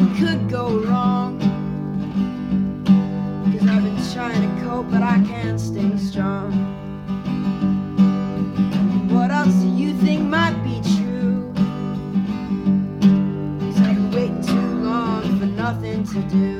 nothing could go wrong, 'cause I've been trying to cope, but I can't stay strong. What else do you think might be true? 'Cause I've been waiting too long for nothing to do.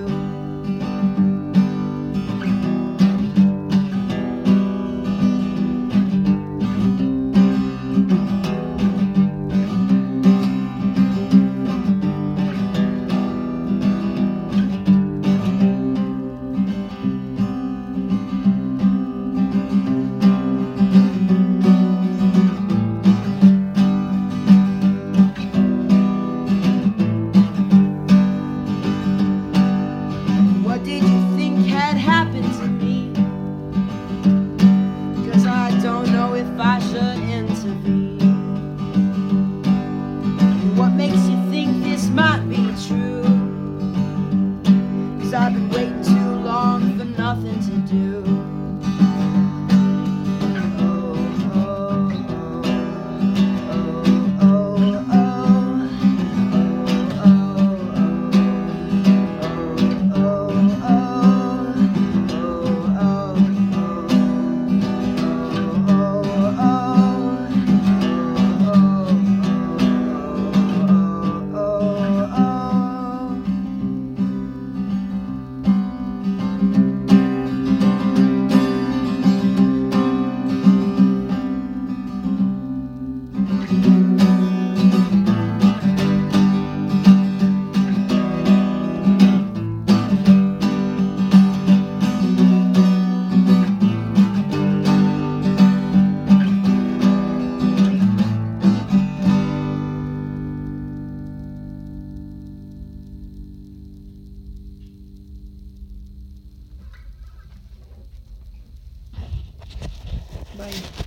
What did you think had happened to me? 'Cause I don't know if I should intervene. What makes you think this might be true? 'Cause I've been waiting too long for nothing to do. Bye.